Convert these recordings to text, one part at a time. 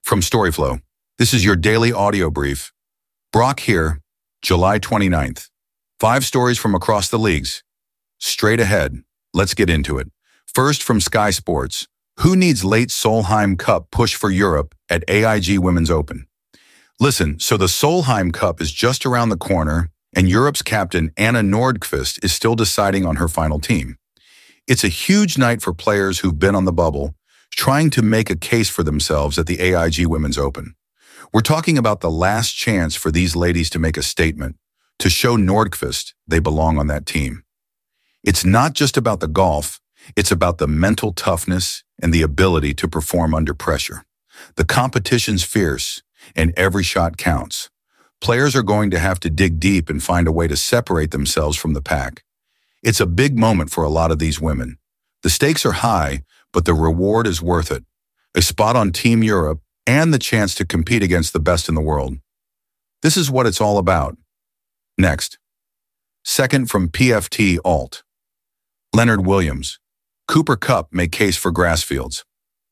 From Storyflow, this is your daily audio brief. Brock here, July 29th. 5 stories from across the leagues. Straight ahead, let's get into it. First, from Sky Sports, who needs late Solheim Cup push for Europe at AIG Women's Open? Listen, so the Solheim Cup is just around the corner, and Europe's captain Anna Nordqvist is still deciding on her final team. It's a huge night for players who've been on the bubble, trying to make a case for themselves at the AIG Women's Open. We're talking about the last chance for these ladies to make a statement, to show Nordqvist they belong on that team. It's not just about the golf, it's about the mental toughness and the ability to perform under pressure. The competition's fierce, and every shot counts. Players are going to have to dig deep and find a way to separate themselves from the pack. It's a big moment for a lot of these women. The stakes are high, but the reward is worth it. A spot on Team Europe and the chance to compete against the best in the world. This is what it's all about. Next. Second, from PFT Alt. Leonard Williams. Cooper Kupp make case for grass fields.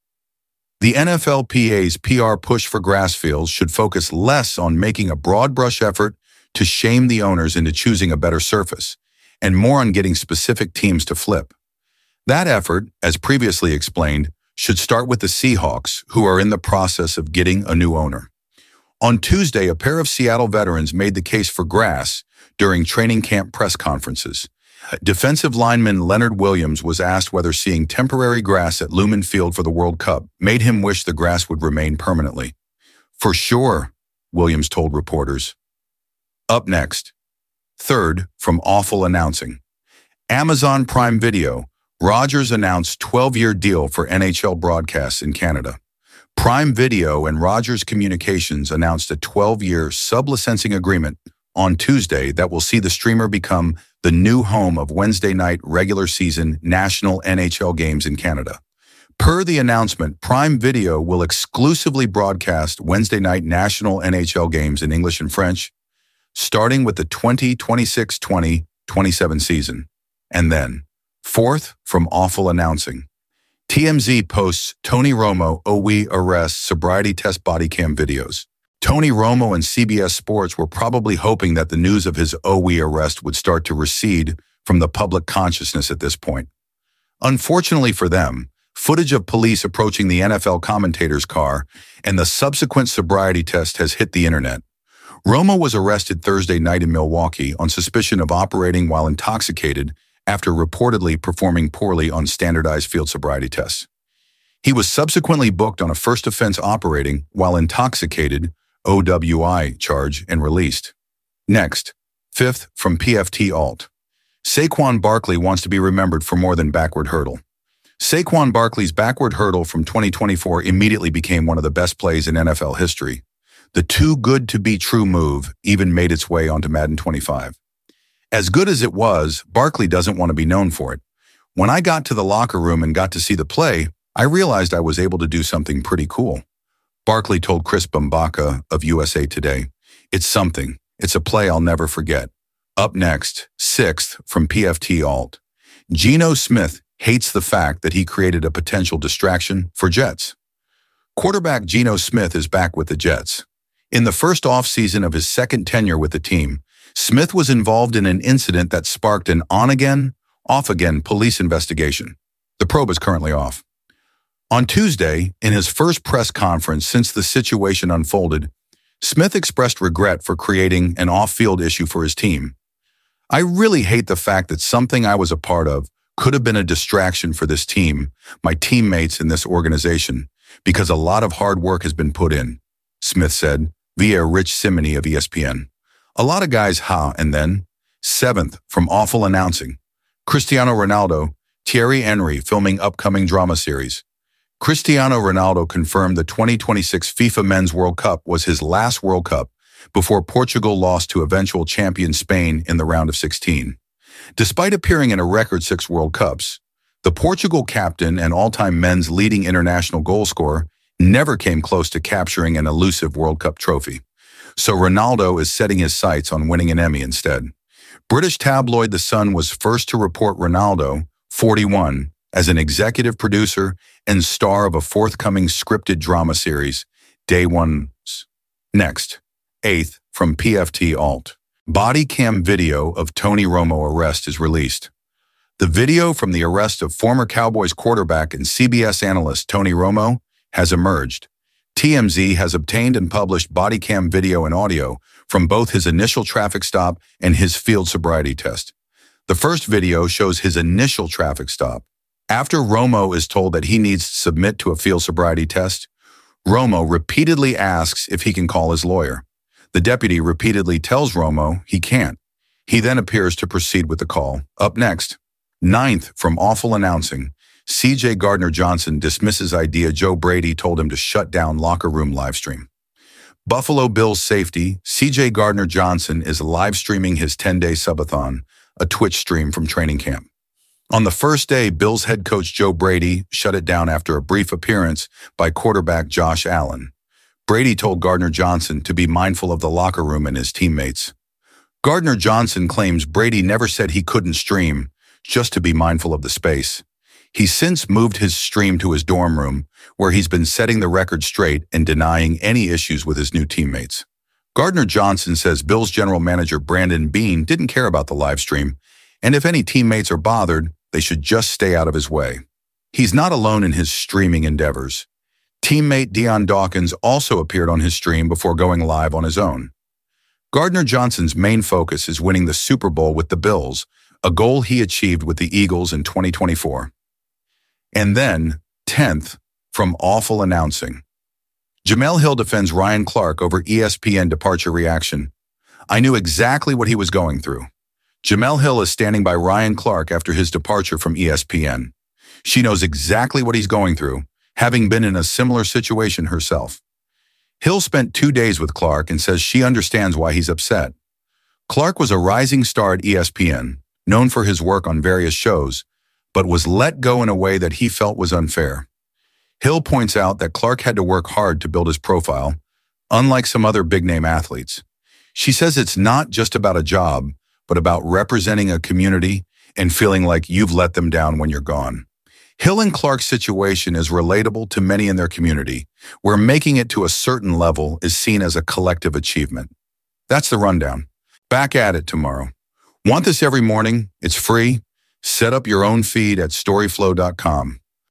The NFLPA's PR push for grass fields should focus less on making a broad brush effort to shame the owners into choosing a better surface, and more on getting specific teams to flip. That effort, as previously explained, should start with the Seahawks, who are in the process of getting a new owner. On Tuesday, a pair of Seattle veterans made the case for grass during training camp press conferences. Defensive lineman Leonard Williams was asked whether seeing temporary grass at Lumen Field for the World Cup made him wish the grass would remain permanently. For sure, Williams told reporters. Up next. Third, from Awful Announcing. Amazon Prime Video. Rogers announced 12-year deal for NHL broadcasts in Canada. Prime Video and Rogers Communications announced a 12-year sub-licensing agreement on Tuesday that will see the streamer become the new home of Wednesday night regular season national NHL games in Canada. Per the announcement, Prime Video will exclusively broadcast Wednesday night national NHL games in English and French, starting with the 2026-2027 season. And then, fourth, from Awful Announcing. TMZ posts Tony Romo OE arrest sobriety test body cam videos. Tony Romo and CBS Sports were probably hoping that the news of his OE arrest would start to recede from the public consciousness at this point. Unfortunately for them, footage of police approaching the NFL commentator's car and the subsequent sobriety test has hit the internet. Romo was arrested Thursday night in Milwaukee on suspicion of operating while intoxicated after reportedly performing poorly on standardized field sobriety tests. He was subsequently booked on a first offense operating while intoxicated OWI charge and released. Next, fifth, from PFT Alt. Saquon Barkley wants to be remembered for more than backward hurdle. Saquon Barkley's backward hurdle from 2024 immediately became one of the best plays in NFL history. The too good to be true move even made its way onto Madden 25. As good as it was, Barkley doesn't want to be known for it. When I got to the locker room and got to see the play, I realized I was able to do something pretty cool. Barkley told Chris Bumbaca of USA Today, "It's something. It's a play I'll never forget." Up next, sixth, from PFT Alt. Geno Smith hates the fact that he created a potential distraction for Jets. Quarterback Geno Smith is back with the Jets. In the first offseason of his second tenure with the team, Smith was involved in an incident that sparked an on-again, off-again police investigation. The probe is currently off. On Tuesday, in his first press conference since the situation unfolded, Smith expressed regret for creating an off-field issue for his team. "I really hate the fact that something I was a part of could have been a distraction for this team, my teammates in this organization, because a lot of hard work has been put in," Smith said via Rich Simony of ESPN. A lot of guys and then. Seventh, from Awful Announcing. Cristiano Ronaldo, Thierry Henry filming upcoming drama series. Cristiano Ronaldo confirmed the 2026 FIFA Men's World Cup was his last World Cup before Portugal lost to eventual champion Spain in the round of 16. Despite appearing in a record 6 World Cups, the Portugal captain and all-time men's leading international goal scorer never came close to capturing an elusive World Cup trophy. So Ronaldo is setting his sights on winning an Emmy instead. British tabloid The Sun was first to report Ronaldo, 41, as an executive producer and star of a forthcoming scripted drama series, day ones. Next, 8th from PFT Alt. Body cam video of Tony Romo arrest is released. The video from the arrest of former Cowboys quarterback and CBS analyst Tony Romo has emerged. TMZ has obtained and published body cam video and audio from both his initial traffic stop and his field sobriety test. The first video shows his initial traffic stop. After Romo is told that he needs to submit to a field sobriety test, Romo repeatedly asks if he can call his lawyer. The deputy repeatedly tells Romo he can't. He then appears to proceed with the call. Up next, 9th from Awful Announcing. CJ Gardner-Johnson dismisses idea Joe Brady told him to shut down locker room livestream. Buffalo Bills safety CJ Gardner-Johnson is live streaming his 10-day subathon, a Twitch stream from training camp. On the first day, Bills head coach Joe Brady shut it down after a brief appearance by quarterback Josh Allen. Brady told Gardner-Johnson to be mindful of the locker room and his teammates. Gardner-Johnson claims Brady never said he couldn't stream, just to be mindful of the space. He's since moved his stream to his dorm room, where he's been setting the record straight and denying any issues with his new teammates. Gardner-Johnson says Bills general manager Brandon Beane didn't care about the live stream, and if any teammates are bothered, they should just stay out of his way. He's not alone in his streaming endeavors. Teammate Dion Dawkins also appeared on his stream before going live on his own. Gardner-Johnson's main focus is winning the Super Bowl with the Bills, a goal he achieved with the Eagles in 2024. And then, 10th, from Awful Announcing. Jemele Hill defends Ryan Clark over ESPN departure reaction. I knew exactly what he was going through. Jemele Hill is standing by Ryan Clark after his departure from ESPN. She knows exactly what he's going through, having been in a similar situation herself. Hill spent 2 days with Clark and says she understands why he's upset. Clark was a rising star at ESPN, known for his work on various shows, but was let go in a way that he felt was unfair. Hill points out that Clark had to work hard to build his profile, unlike some other big-name athletes. She says it's not just about a job, but about representing a community and feeling like you've let them down when you're gone. Hill and Clark's situation is relatable to many in their community, where making it to a certain level is seen as a collective achievement. That's the rundown. Back at it tomorrow. Want this every morning? It's free. Set up your own feed at storyflow.com.